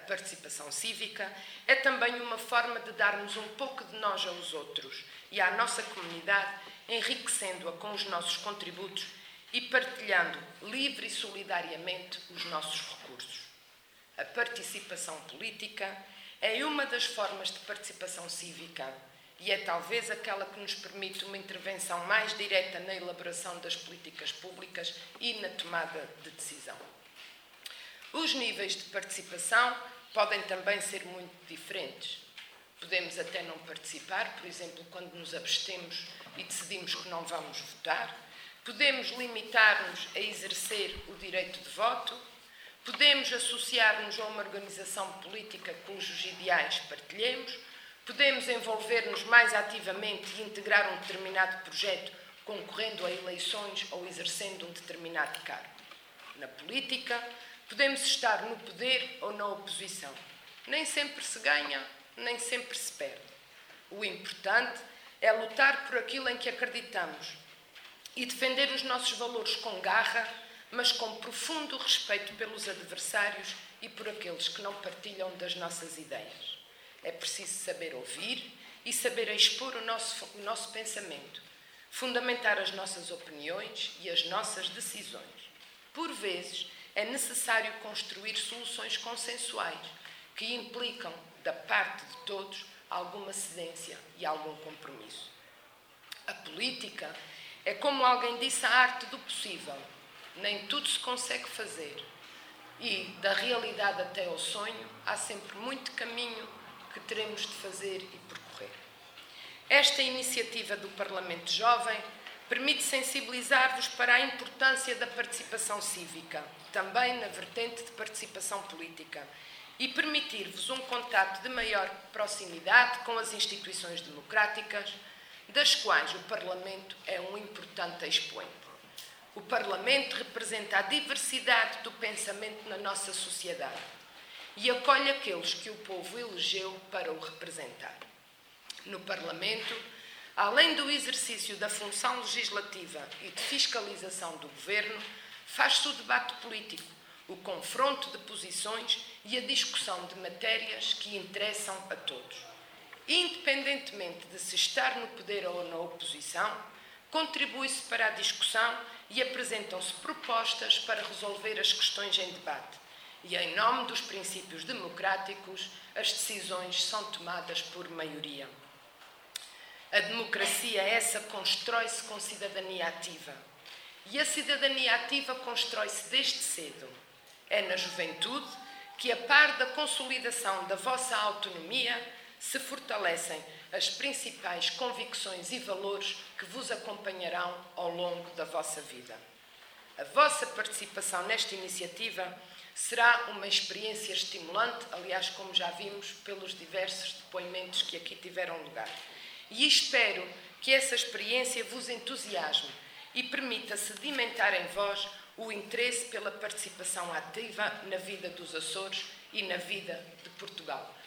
participação cívica é também uma forma de darmos um pouco de nós aos outros e à nossa comunidade, enriquecendo-a com os nossos contributos e partilhando livre e solidariamente os nossos recursos. A participação política é uma das formas de participação cívica e é talvez aquela que nos permite uma intervenção mais direta na elaboração das políticas públicas e na tomada de decisão. Os níveis de participação podem também ser muito diferentes. Podemos até não participar, por exemplo, quando nos abstemos e decidimos que não vamos votar. Podemos limitar-nos a exercer o direito de voto. Podemos associar-nos a uma organização política cujos ideais partilhemos. Podemos envolver-nos mais ativamente e integrar um determinado projeto, concorrendo a eleições ou exercendo um determinado cargo. Na política, podemos estar no poder ou na oposição. Nem sempre se ganha, nem sempre se perde. O importante é lutar por aquilo em que acreditamos e defender os nossos valores com garra, mas com profundo respeito pelos adversários e por aqueles que não partilham das nossas ideias. É preciso saber ouvir e saber expor o nosso pensamento, fundamentar as nossas opiniões e as nossas decisões. Por vezes, é necessário construir soluções consensuais que implicam, da parte de todos, alguma cedência e algum compromisso. A política é, como alguém disse, a arte do possível. Nem tudo se consegue fazer. E, da realidade até ao sonho, há sempre muito caminho que teremos de fazer e percorrer. Esta iniciativa do Parlamento Jovem permite sensibilizar-vos para a importância da participação cívica, também na vertente de participação política, e permitir-vos um contato de maior proximidade com as instituições democráticas, das quais o Parlamento é um importante expoente. O Parlamento representa a diversidade do pensamento na nossa sociedade e acolhe aqueles que o povo elegeu para o representar. No Parlamento, além do exercício da função legislativa e de fiscalização do Governo, faz-se o debate político, o confronto de posições e a discussão de matérias que interessam a todos. Independentemente de se estar no poder ou na oposição, contribui-se para a discussão e apresentam-se propostas para resolver as questões em debate. E, em nome dos princípios democráticos, as decisões são tomadas por maioria. A democracia essa constrói-se com cidadania ativa. E a cidadania ativa constrói-se desde cedo. É na juventude que, a par da consolidação da vossa autonomia, se fortalecem as principais convicções e valores que vos acompanharão ao longo da vossa vida. A vossa participação nesta iniciativa será uma experiência estimulante, aliás, como já vimos pelos diversos depoimentos que aqui tiveram lugar. E espero que essa experiência vos entusiasme e permita sedimentar em vós o interesse pela participação ativa na vida dos Açores e na vida de Portugal.